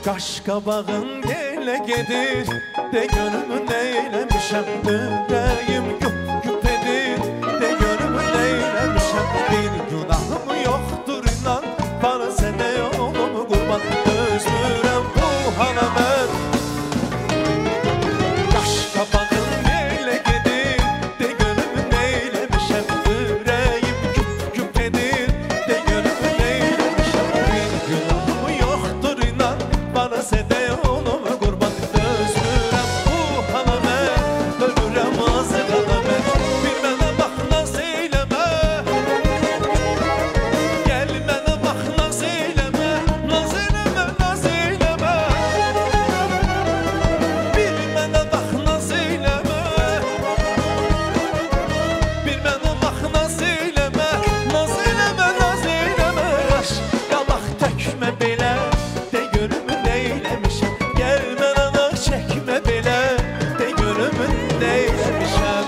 Qaş qabağın gelə gedir, de görümü neyləmişəm. Ürəyim güp edir, de görümü neyləmişəm. Bir günahım yoxdur inan, bana sənə yolumu qurban. Dözmürəm bu hala mən. Qaş qabağın gelə gedir, de görümü neyləmişəm. Ürəyim güp edir, de görümü neyləmişəm. Bir günahım yoxdur inan, bana sənə yolumu qurban. Dözmürəm bu hala mən, ölürəm azı qala mən. Bir mənə bax naz eyləmə, gəl mənə bax naz eyləmə. Naz eyləmə, naz eyləmə. Bir mənə bax naz eyləmə, bir mənə bax naz eyləmə. Naz eyləmə, naz eyləmə. Qaş qabaq tökmə belə, de görümü neyləmişəm. Gəl mənə dağ çəkmə belə, de görümü neyləmişəm.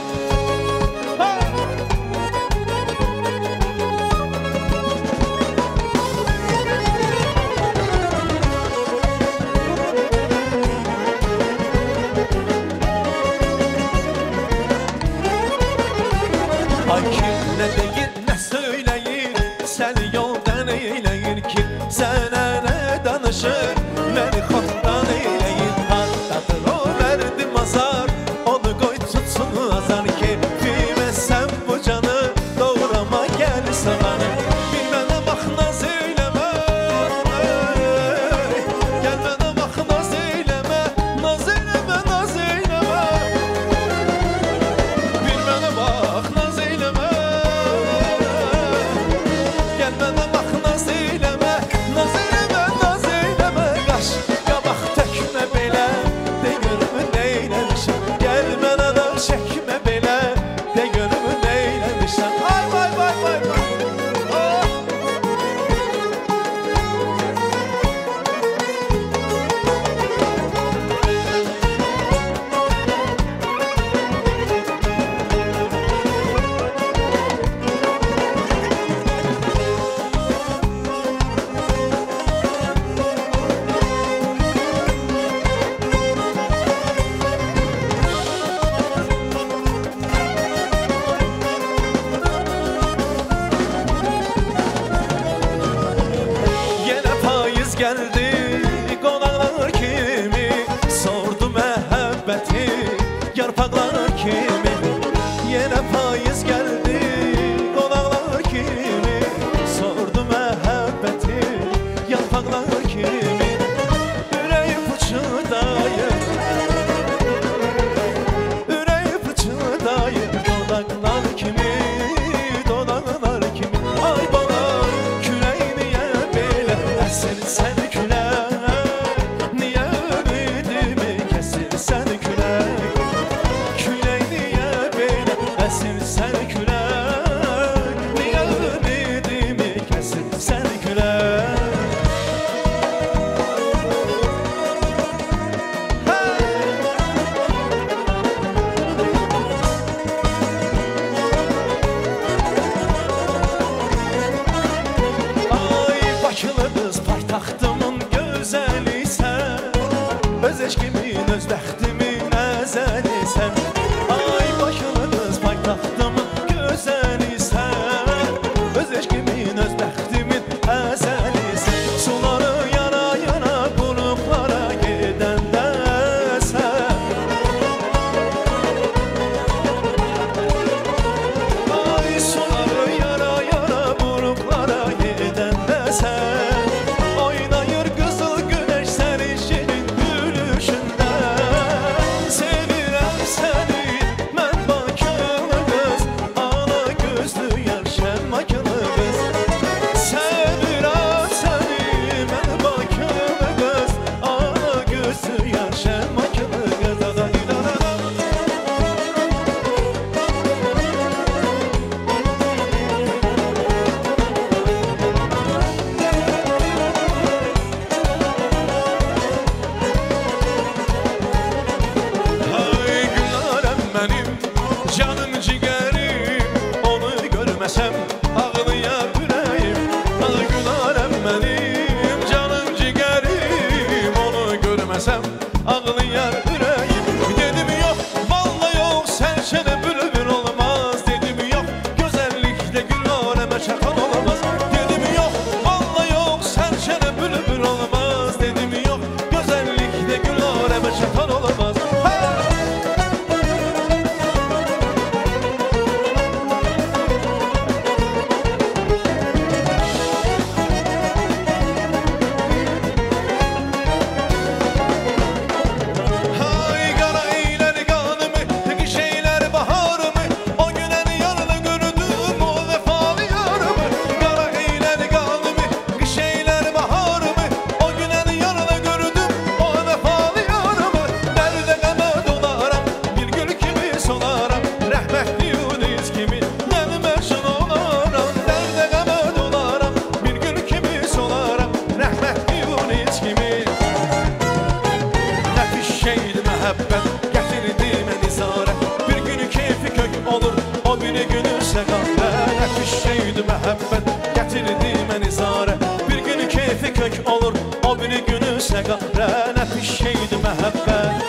Ay kim nə deyir, nə söyləyir, səni yoldan eyləyir. Kim sənə nə danışır, məni xotdan eyləyir. Hardadır o verdim azar, onu qoy tutsun azar. Keyfimə sən bu canı, doğrama gəl salanı. Bir mənə bax naz eyləmə, gəl mənə bax naz eyləmə. Naz eyləmə, naz eyləmə. Bir mənə bax naz eyləmə, gəl mənə bax naz eyləmə. Naz eyləmə, naz eyləmə. Qaş qabaq tökmə belə, de görümü neyləmişəm. Gəl mənə dağ çəkmə belə, de görümü neyləmişəm. Ay vay vay vay vay. Oh! Yenə payız gəldi qonaqlar kimi, sordu məhəbbəti yarpaqlar kimi. Yenə payız gəldi qonaqlar kimi, sordu məhəbbəti yarpaqlar kimi. Ürəyim uçudayım, ürəyim uçudayım. Dodaqlar kimi, dodaqlar kimi. Ay bala, külək niyə belə əsirsən külək? Niyə ümidimi kəsirsən külək? Külək niyə belə əsirsən külək? Niyə ümidimi kəsirsən külək? Ay Bakılı qız paytaxtımın gözəlisən, öz eşqimin, öz bəxtimin əzəlisən. Ay Bakılı qız paytaxtımın gözəlisən, öz eşqimin, öz bəxtimin əzəlisən. Suları yana yana qurublara gedəndə sən, ay suları yana yana qurublara gedəndə sən. Oynayır qızıl günəş sənin şirin gülüşündə. Sevirəm səni mən Bakılı qız, ala gözlü yar şəmmakılı qız. Sevirəm səni mən Bakılı qız, ala gözlü yar şəmmakılı qız. Da da di da da da. görmesem ağlayar yüreğim. Dedim yok, vallahi yok, serçene bülbül olmaz. Dedim yok, güzellikle gül aleme çatan olamaz. Dedim yok, vallahi yok, serçene bülbül olmaz. Dedim yok, güzellikle gül aleme çatan olamaz. Səqarə pişeydi məhəbbət.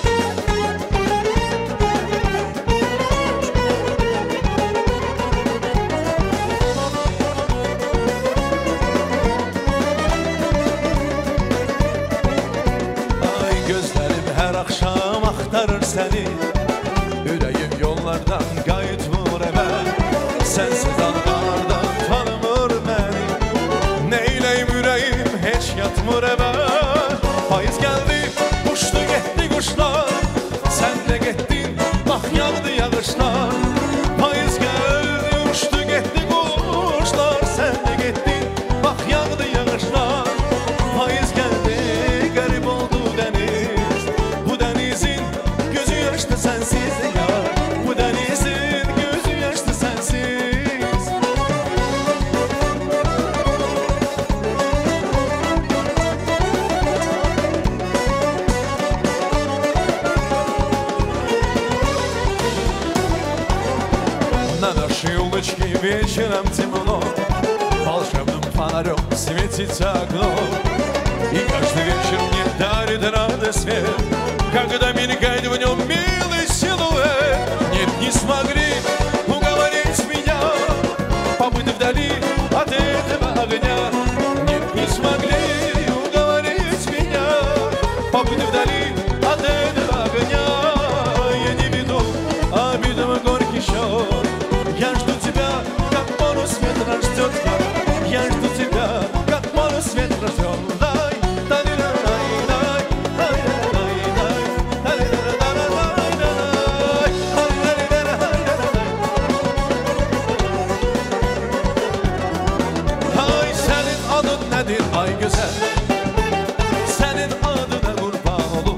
Ay gözlərim hər axşam axtarır səni, ürəyim yollardan qayıtmır evə. Sənsiz dağlardan tanımır məni, neyləyim ürəyim heç yatmır evə. Payız geldi, uçtu gitti kuşlar, sen de gittin, bak yağdı yağışlar. Payız geldi, uçtu gitti kuşlar, sen de gittin, bak yağdı yağışlar. Payız geldi, garip oldu deniz, bu denizin gözü yaşlı sensiz ya. Bu denizin gözü yaşlı sensiz. На нашей улочке вечером темно, волшебным фонарем светится окно. И каждый вечер мне дарит радость свет, когда мелькает в нем милый силуэт. Нет, не смогли уговорить меня побыть вдали от этого огня. Нет, не смогли уговорить меня побыть вдали от этого огня. Я не веду обидом горький счет, я жду тебя, как парус ветра ждет. Я жду тебя, как парус ветра ждет. Дай, дай, дай, дай, дай, дай, дай, дай, Ay senin adın nedir ay güzel? Senin adına kurban olur.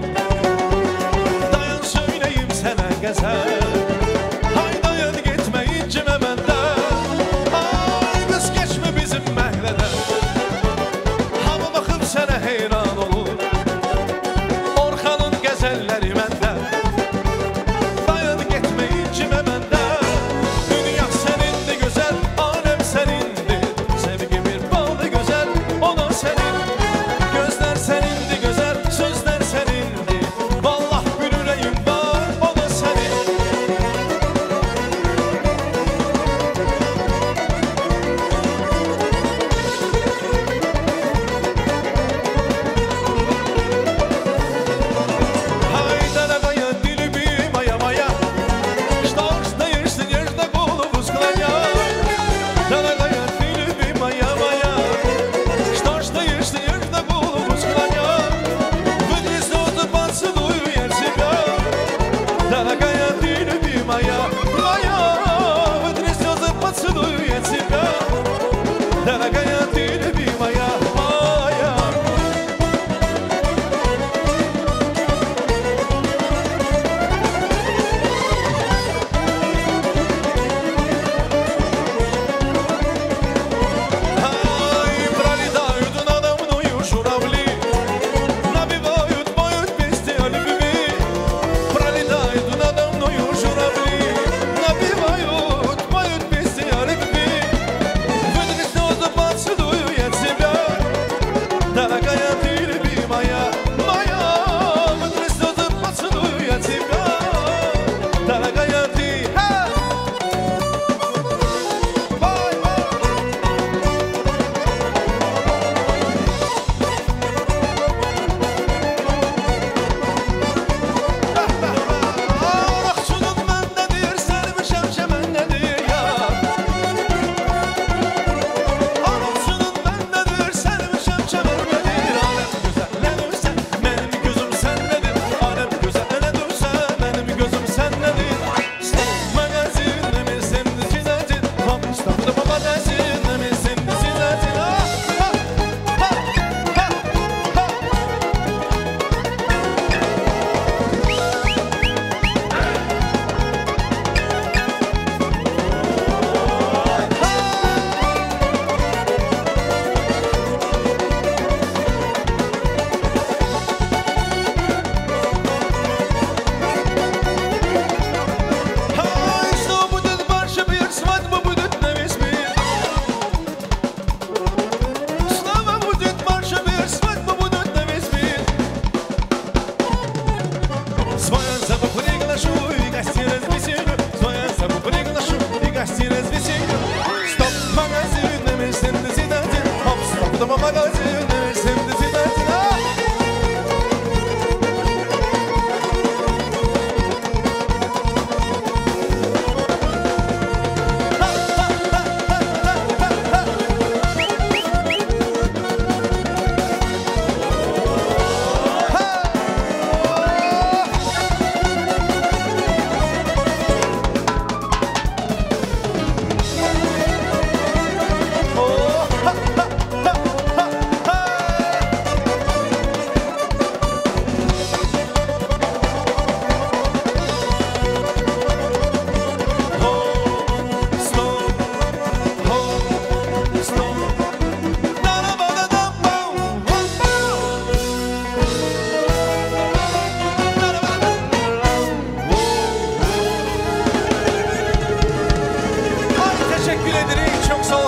gözünü şimdi zibetine.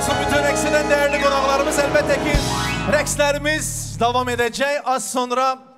Değerli qonaqlarımız, əlbəttə ki, rəqslərimiz davam edəcək. Az sonra